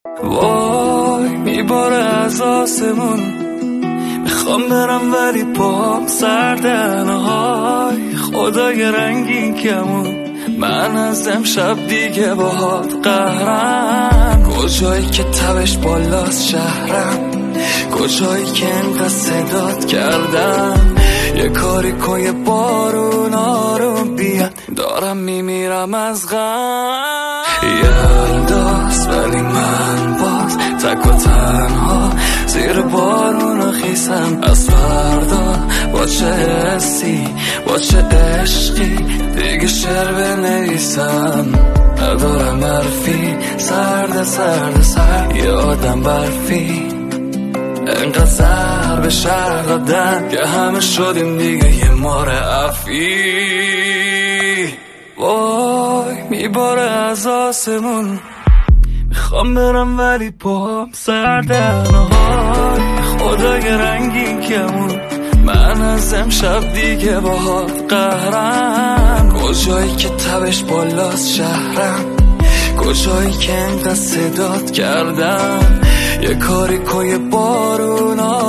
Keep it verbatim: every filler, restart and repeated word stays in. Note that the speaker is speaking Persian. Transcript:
وای میباره از آسمون، میخوام برم ولی پام سردن. های خدای رنگین کمون، من از امشب دیگه باهات قهرم. کجایی که تبش بالاست شهرم، کجایی که انقدر صدات کردم. یه کاری کن یه بارون آروم بیاد، دارم میمیرم از غم. یلداست ولی من باز تک و تنها زیر بارون خیسم. از فردا با چه حسی با چه عشقی دیگه شعر بنویسم. ندارم حرفی، سرد سرد سرد یه آدم برفی. انقدر سر به شهر دادن که همه شدیم دیگه یه مار عفی. وای میباره از آسمون، میخوام برم ولی پاهم سردن. های خدای رنگین کمون، من از امشب دیگه باهات قهرم. کجایی که تبش بالاست شهرم، کجایی که انقدر صدات کردم. یه کاری کن یه بارون